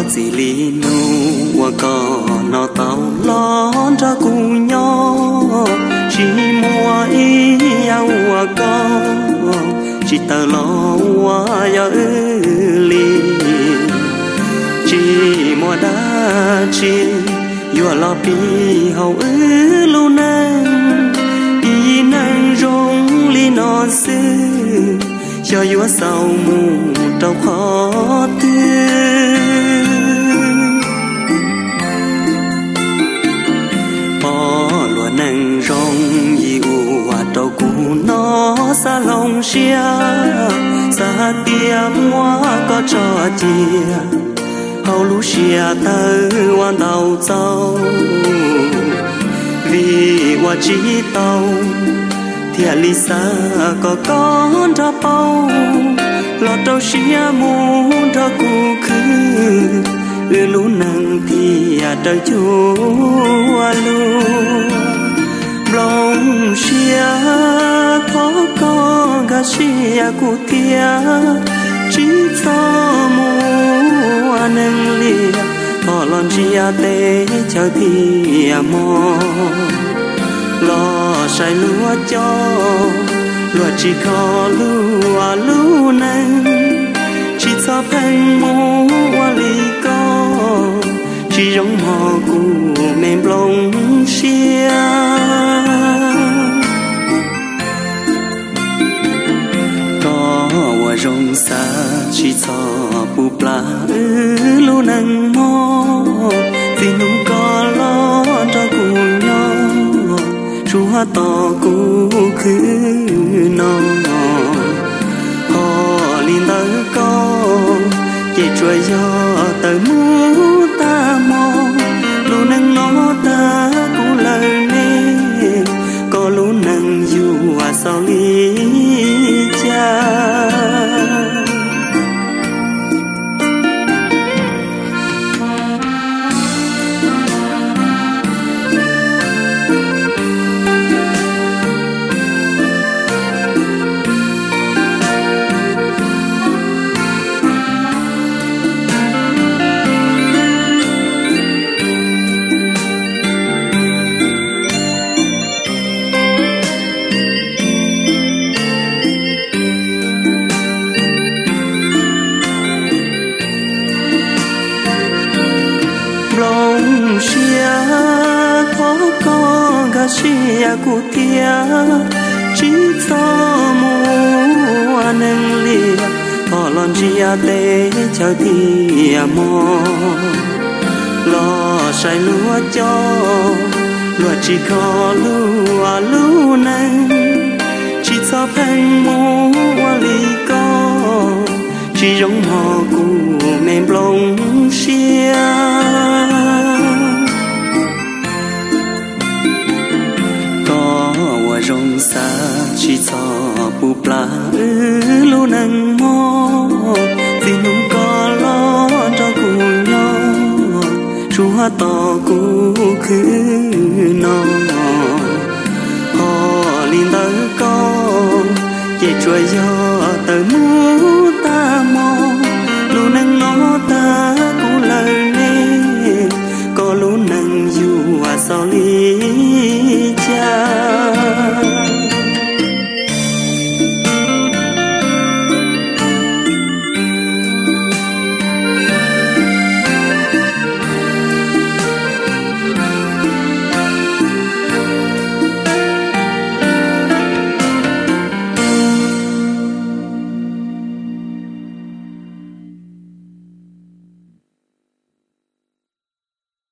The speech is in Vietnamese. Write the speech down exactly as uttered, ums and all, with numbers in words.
chỉ li nu và có nó tàu lon ra cu nhau chỉ mua ý nhau và có chỉ tờ lo và giờ li chỉ mua đá chi vừa lo pi hậu ư lu nang ý nang rong li non sư cho vừa sau mù trâu khó tư bỏ lúa nang rong yêu và trâu cũ nó xa lòng xia xa tiêm hoa có trò chia hầu lũ xia tơ hoàn đầu dâu vì hoa chỉ tàu thiệt lý xa có con ra bao lọt trâu xia muốn ra cụ khứ ư lũ nâng thì trời chúa luôn lòng xia khó có gà xia cụ tia chỉ cho mua nâng lia có lon xia tê chờ thì mò lo sai lúa cho lúa chỉ có lúa lúa nâng chỉ cho phanh mua lì có chỉ giống mò cụ mềm lòng xia có hoa rong xa chỉ cho búp la lúa nâng mò vì nung có lo cho cụ nhau chúa to cũ khứ non họ liên tới con chỉ trôi gió tới mũ ta mong lu nâng nó ta cũng lời nè có lu nâng dù à sao lý cha xia cụ tia chỉ cho mua nâng lia họ lon chia tê chờ thì mò lo sai lúa cho lúa chỉ có lúa lúa nâng chỉ cho phanh mua lì có chỉ giống họ cụ mềm lòng xia rong xa chỉ cho búp la lu nâng mò vì nung có lo cho cụ nhau chúa to cụ khứ non họ liên tới con về chuối gió